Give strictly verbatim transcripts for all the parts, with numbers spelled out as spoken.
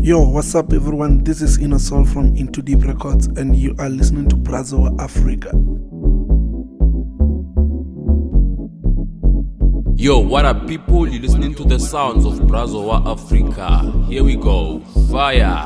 Yo, what's up everyone? This is Inner Soul from Into Deep Records and you are listening to Brazowa Africa. Yo, what up people? You're listening to the sounds of Brazowa Africa. Here we go. Fire.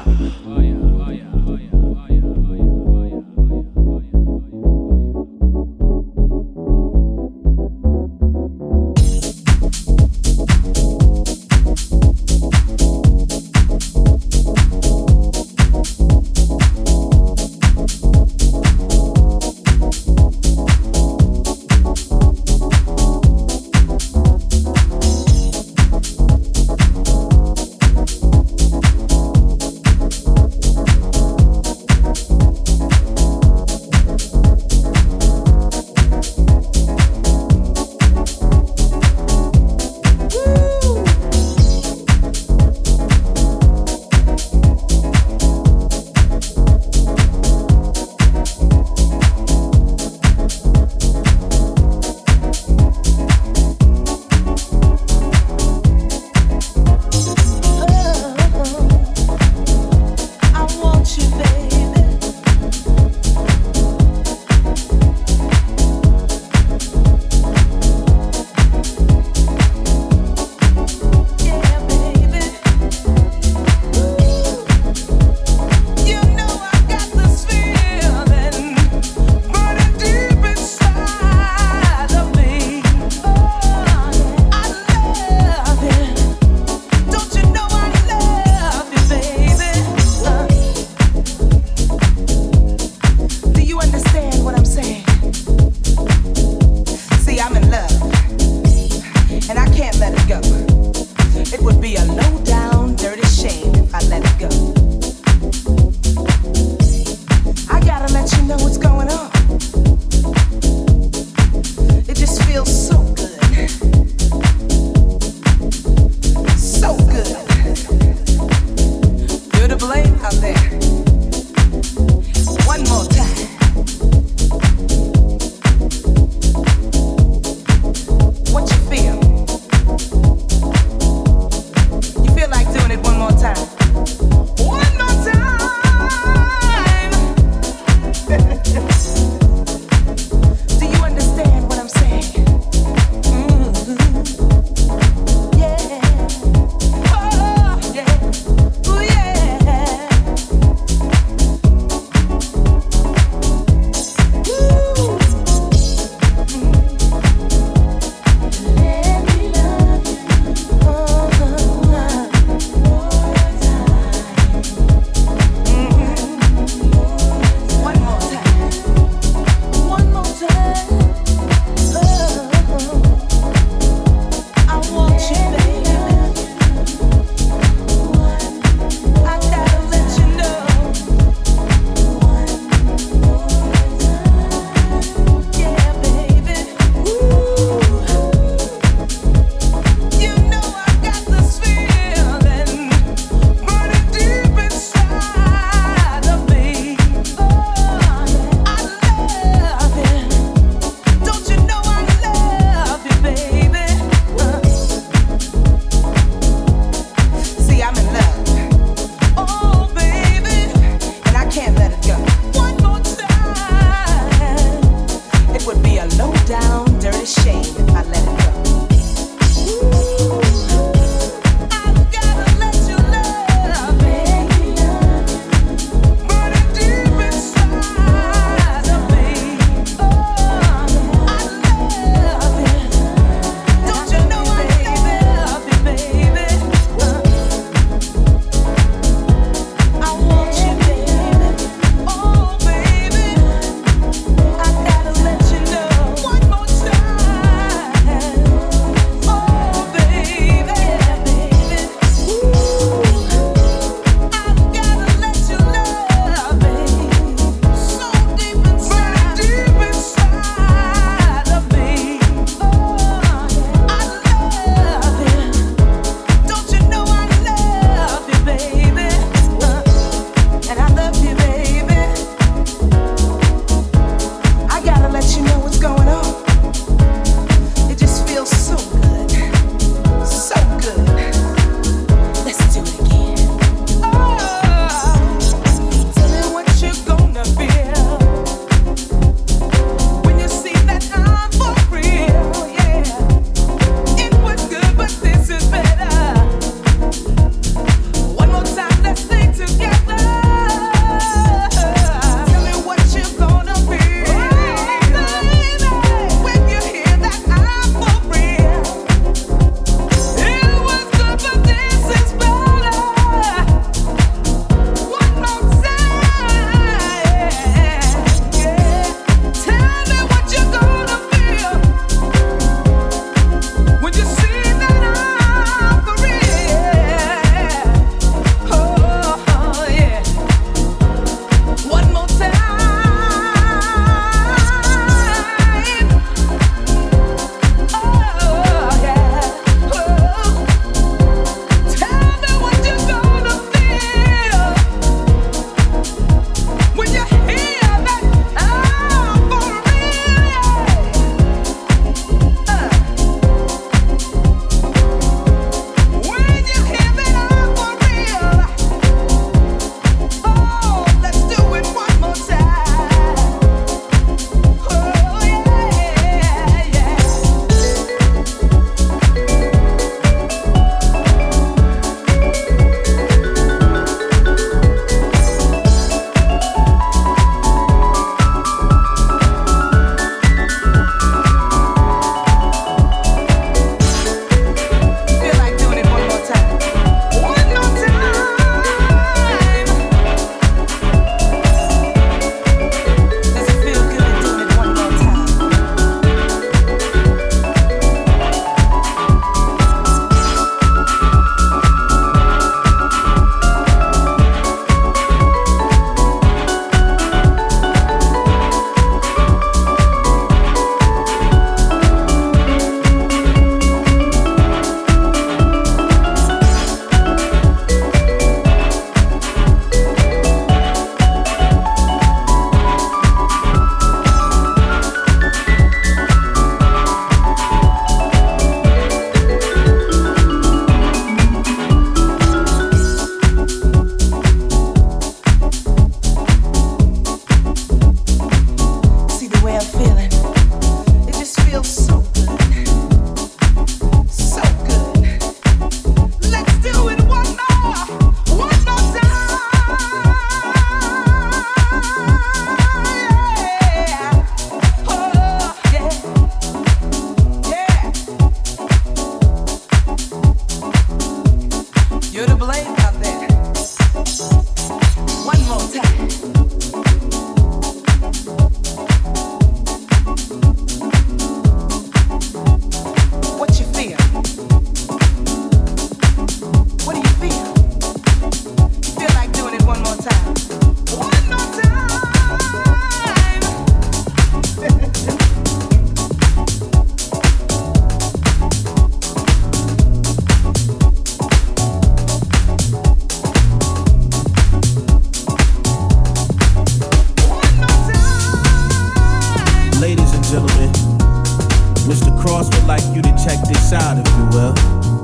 Mister Cross would like you to check this out, if you will.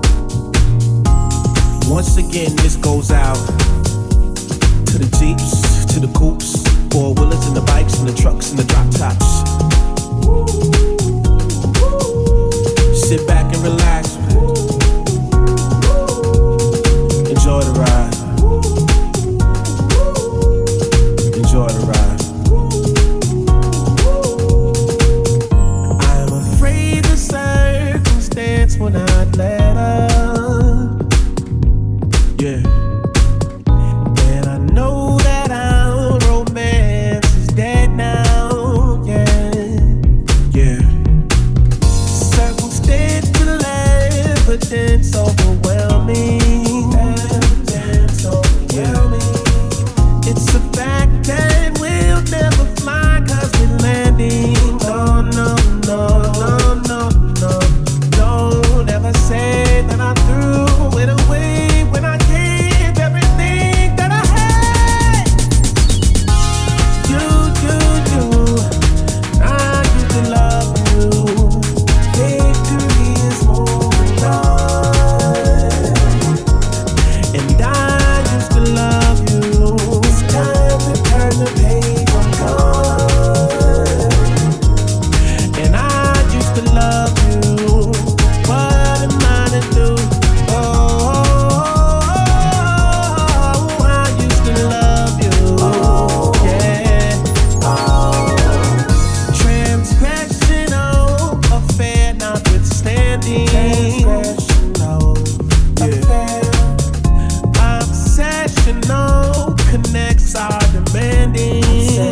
Once again, this goes out to the Jeeps, to the coupes, four-wheelers and the bikes and the trucks and the drop tops. Sit back and relax. Enjoy the ride. Enjoy the ride. I'm afraid the circumstance will not let up. Yeah. And I know that our romance is dead now. Yeah. Yeah. Circumstantial evidence overwhelming. Evidence overwhelming. Yeah. It's a fact that we'll never fly 'cause we're landing. No, no, no, no, no, no. Don't ever say that I threw it away when I gave everything that I had. You, you, you, I used to love you. Victory is moving on. And I used to love you. It's time to turn the page, I'm gone. And I used to love you. What am I to do? Oh, I used to love you. Yeah. Transgressional affair notwithstanding. Transgressional affair. Obsessional connects are demanding.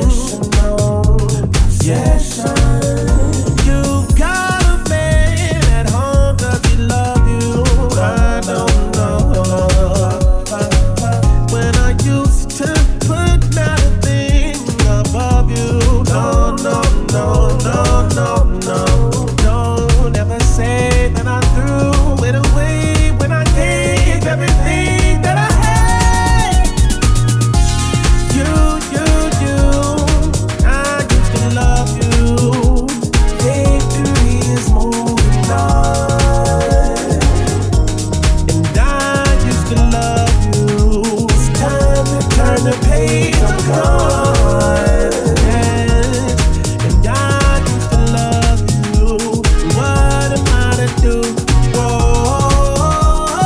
Obsessional. You got a man at home, does he love you? I don't know. When I used to put not a thing above you. No, no, no, no, no, no. Don't ever say that I threw it away when I gave everything that I had. You, you, you, I used to love you. Victory is moving on. And I used to love you. It's time to turn the page, I'm gone. Yes. And I used to love you. What am I to do? Oh,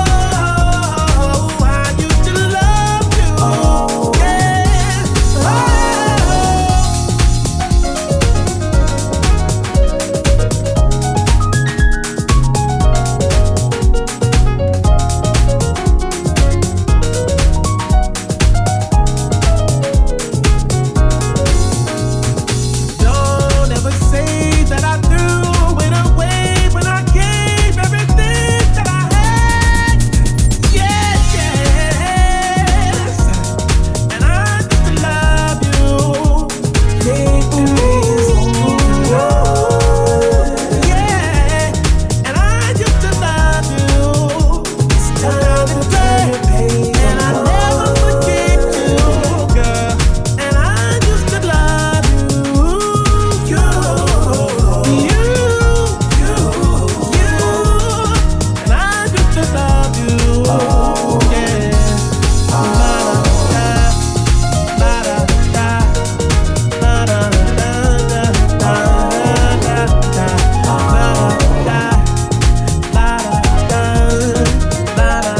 I used to love you. Yes. Oh. Don't ever say that I threw it away when I gave everything that I had. Yes, yes. And I used to love you. Victory is moving on. Yeah. And I used to love you. It's time to turn the page. And I never forget you, girl. And I used to love you. You, you, you, you. And I used to love you. Yeah. La da da, la da da, la da da da, la da da, la da da, la da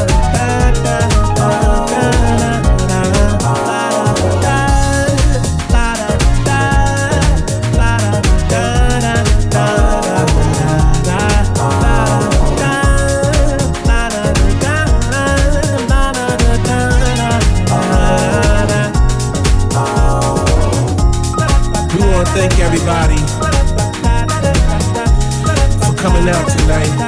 We want to thank everybody for coming out tonight.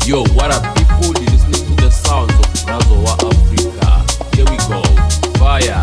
Yo, what up people? You're listening to the sounds of Brazowa Africa. Here we go. Fire.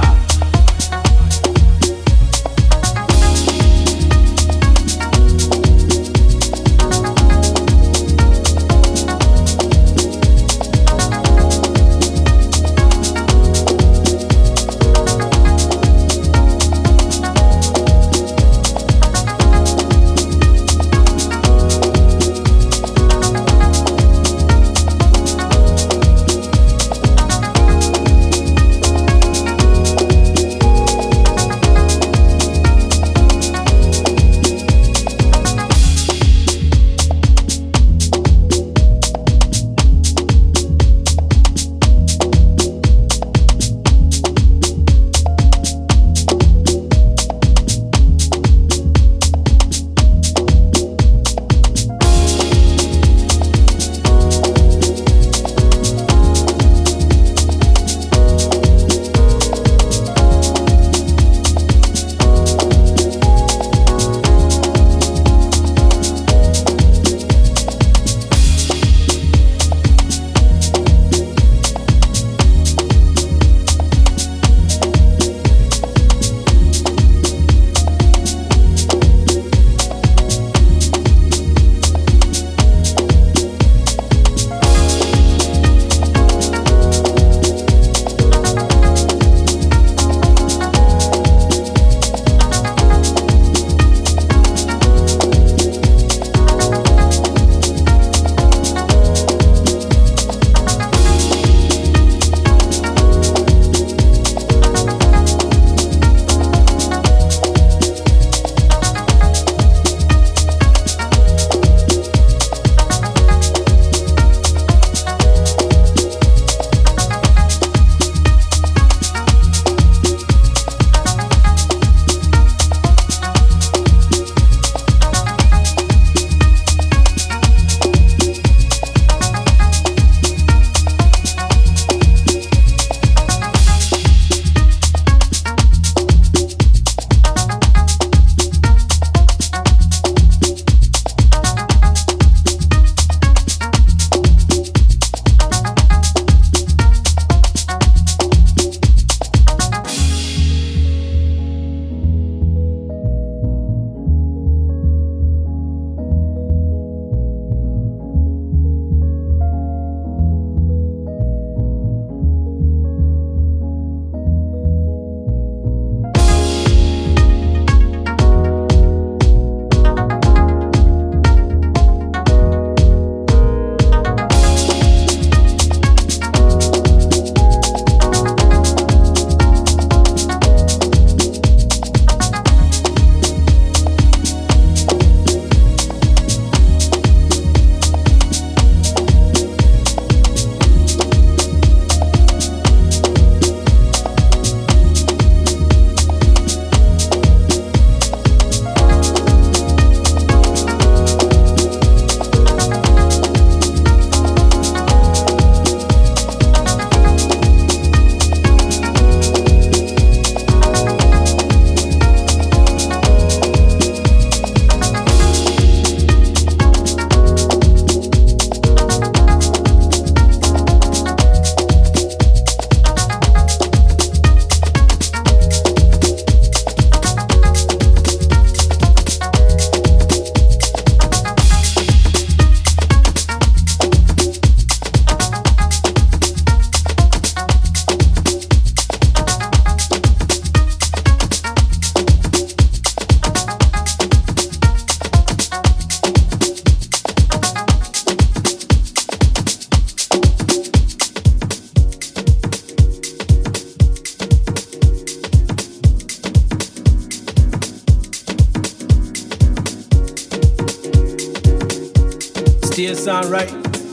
Still sound right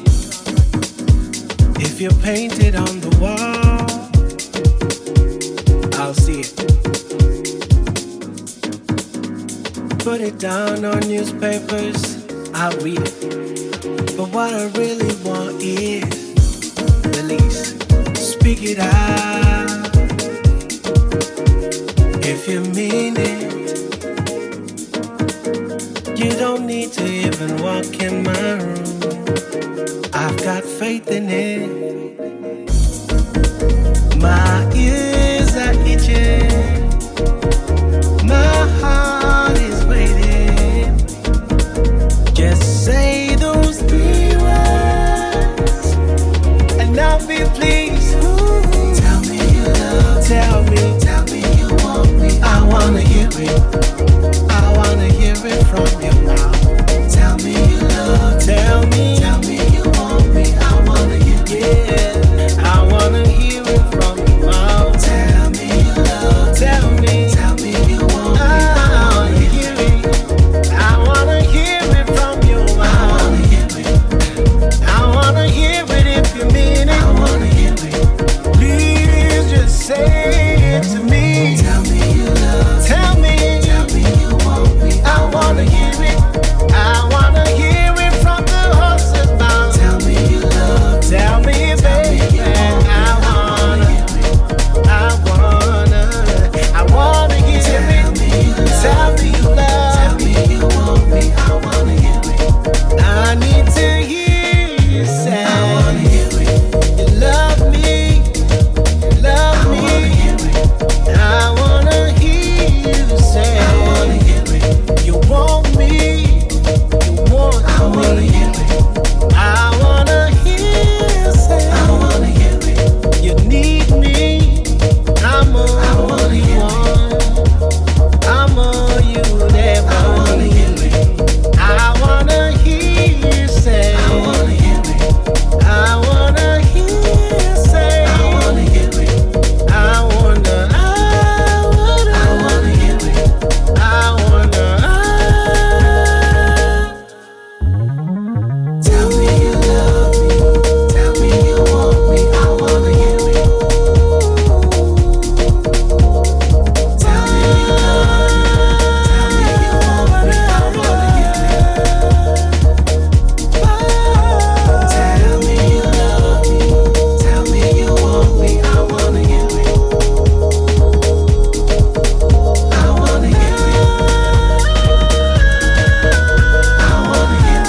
if you paint it on the wall. I'll see it. Put it down on newspapers, I'll read it. But what I really want is release. Speak it out if you mean it. You don't need to even walk in my room. I got faith in it. My ears are itching, my heart is waiting. Just say those three words, and I'll be pleased. Ooh. Tell me you love, tell me, tell me you want me. I wanna hear it, I wanna hear it from your mouth. Tell me you love, tell me, tell me you want me. I wanna hear it, yeah, I wanna hear it from your mouth. Tell me you love, tell me, tell me you want me. I wanna hear it, I wanna hear it from your mouth. I wanna hear it, I wanna hear it if you mean it. I wanna hear it, please just say it to me. Tell me you love, tell me, tell me you want me. I wanna hear it, I wanna hear it from the horse's mouth. Tell me you love, tell me, baby, I wanna, I wanna, I wanna hear it. Tell me you love, tell me you want me. I wanna hear it. I need to hear you say, I wanna hear it. You love me, you love me. I wanna hear you say, I wanna hear it. You want me, you want I me. Wanna hear it. I wanna hear you say, I wanna hear it. You need me, I'm all I wanna you want. I'm all you ever I wanna hear it. I wanna hear you say, I wanna hear it. I wanna hear you say, I wanna hear it. I wanna, I wanna, I wanna hear it. I wanna, I tell me you love me, tell me you want me. I wanna hear it. Tell me you love me, tell me you want me. I wanna hear it. Tell me you love me, tell me you want me. I wanna hear it. I wanna hear it. I wanna hear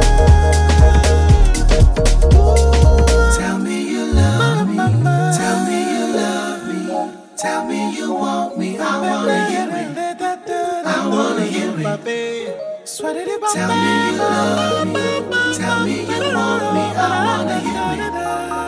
it. Tell me you love me, tell me you love me, tell me you want me. I wanna hear it. I wanna hear it. Tell me you love me, tell me you want me. I wanna hear it.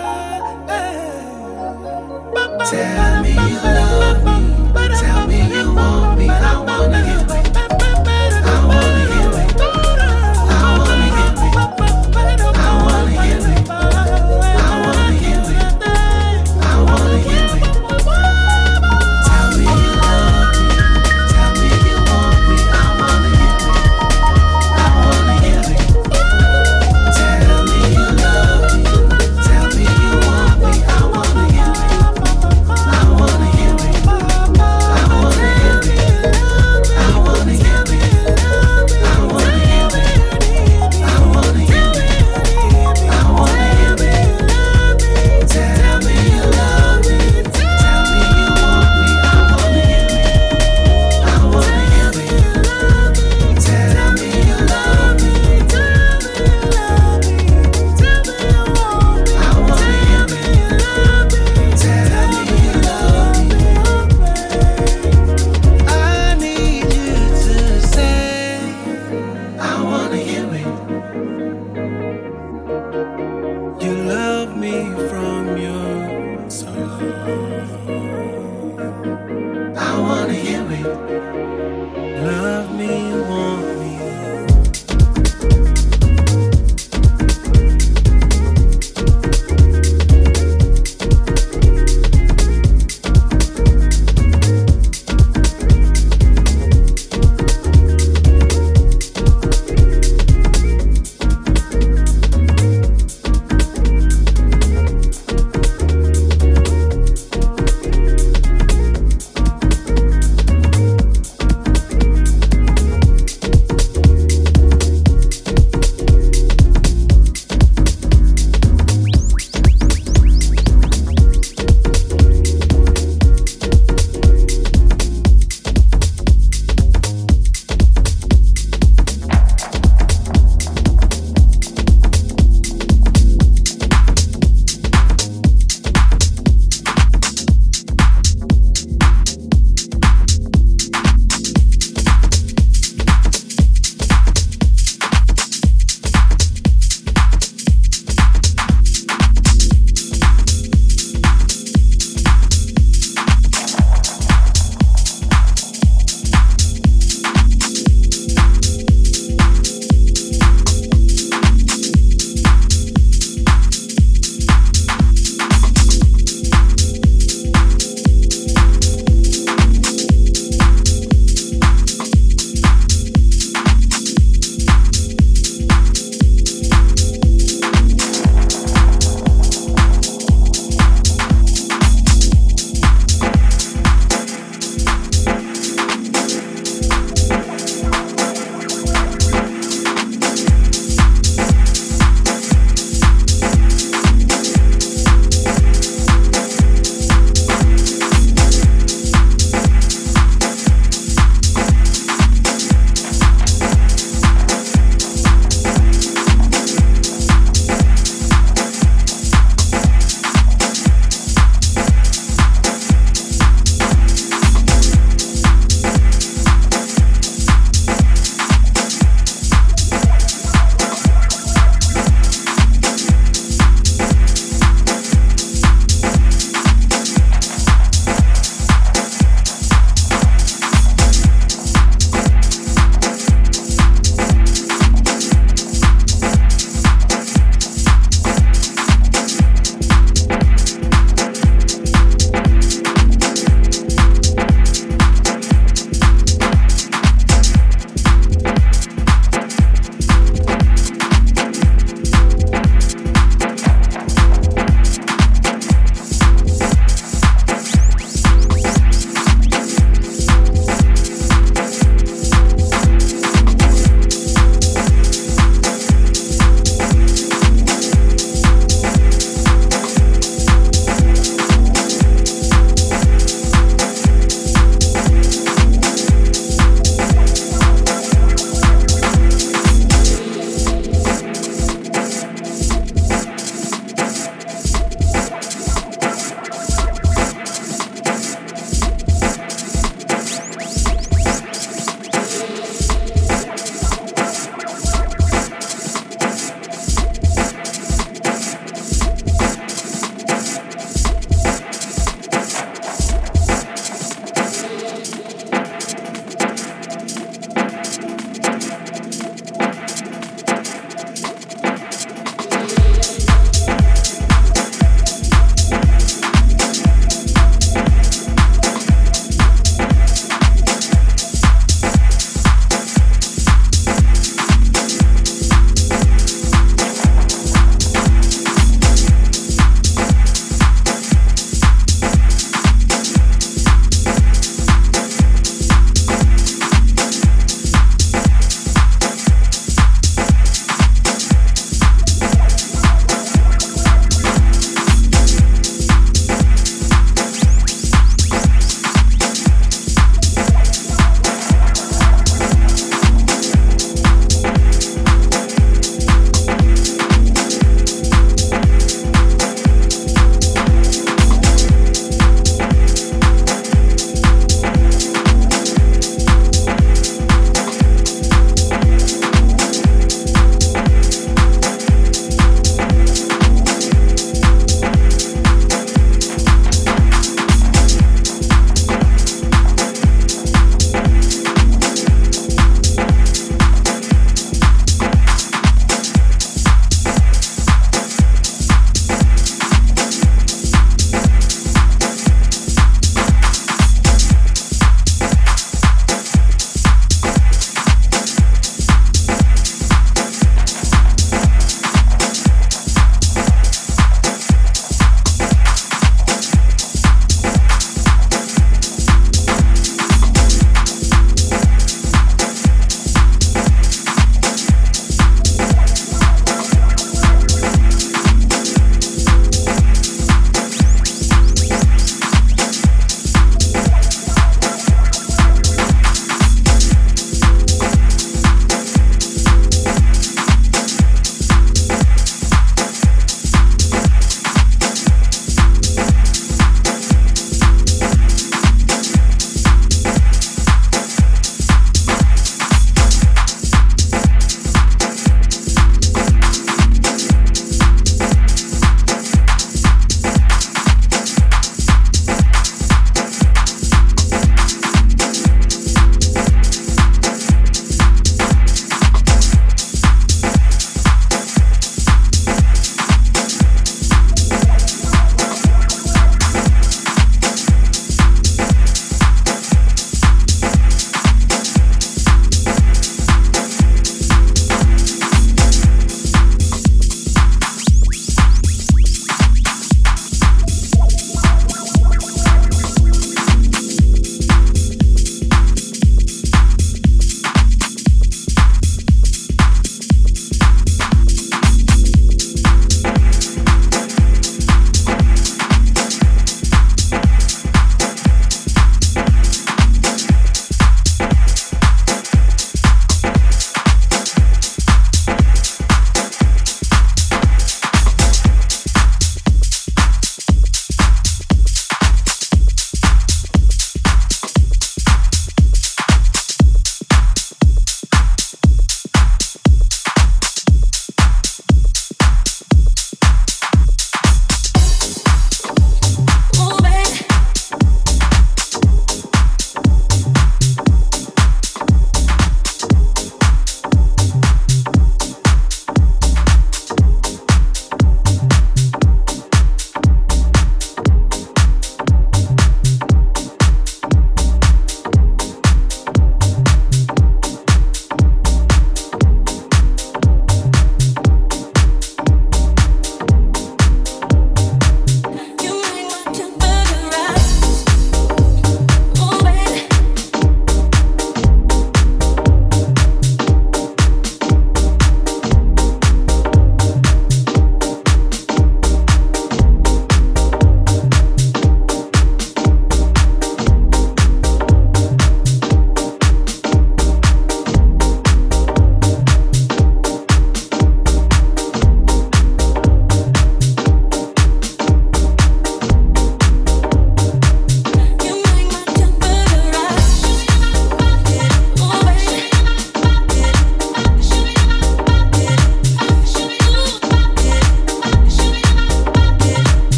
Tell me you love me, tell me you want me. I wanna hear it. I wanna hear it. I wanna hear it. I wanna hear it. I wanna hear it. I wanna hear it. Tell me you love me, tell me you want me. I wanna hear it. I wanna hear it. Tell me you love me, tell me you want me. I wanna hear it. I wanna hear it. I wanna hear it. I wanna hear it. I wanna hear it. I wanna hear it. I wanna hear it. Tell me you love me, tell me you want me. I wanna hear it. I wanna hear it. Tell me you love me, tell me you love me, tell me you want me. I wanna hear it. Tell me you love me. I need you to say, I wanna hear it. You love me from your soul. I wanna hear it. Love me, want me.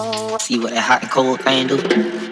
See what that hot and cold thing do?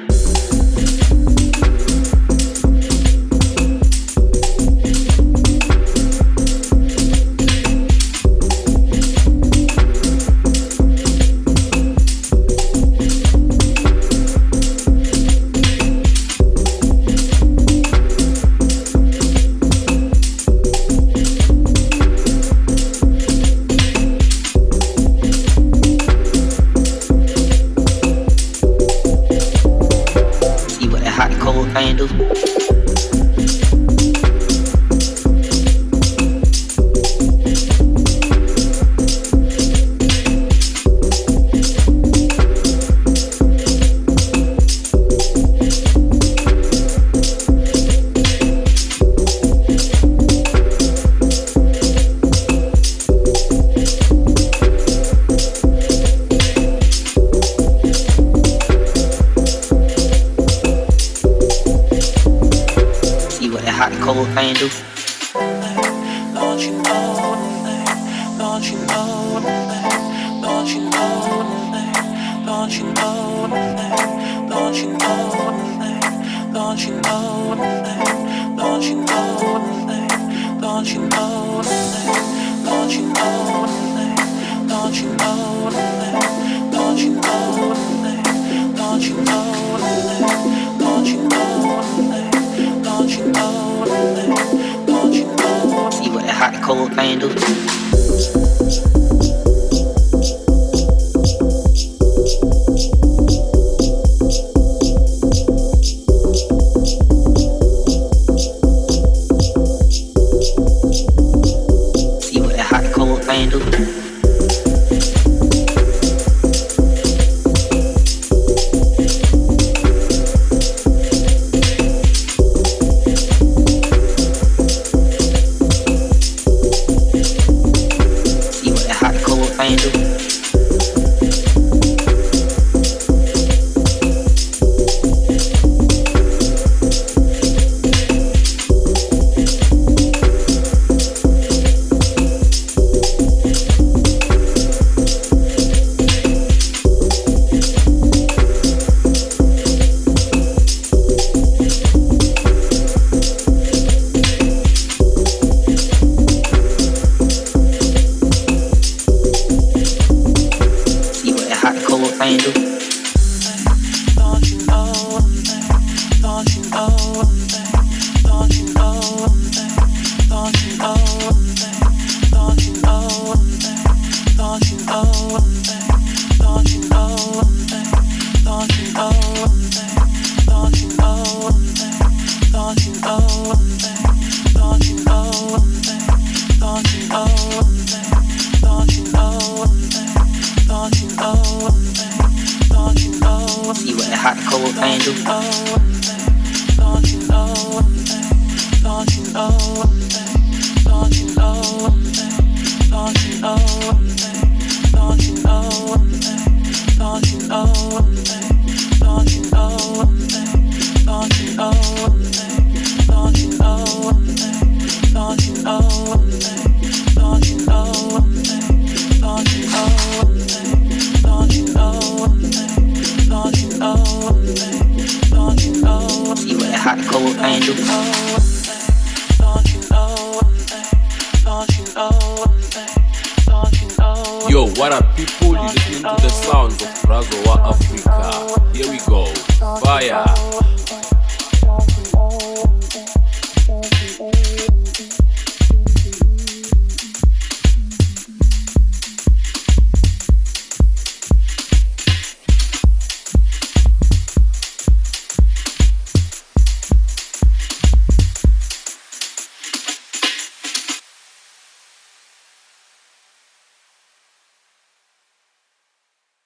Yo, what up people? You're listening to the sounds of Brazowa Africa. Here we go. Fire.